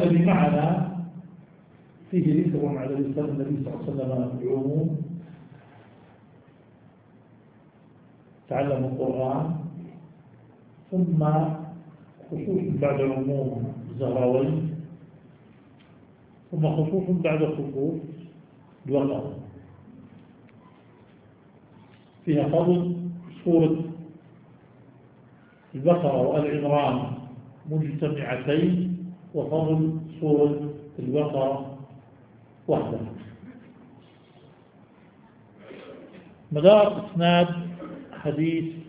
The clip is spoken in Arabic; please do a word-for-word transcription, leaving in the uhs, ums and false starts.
الذي معنا فيه ذكر على لسان النبي صلى الله عليه وسلم بعموم تعلم القرآن، ثم خصوص بعد عموم الزهراوي، ثم خصوص بعد خصوص الوقر. فيها فضل سورة البقرة وآل عمران مجتمعتين، وفضل سورة البقرة وحدها. مدار إسناد حديث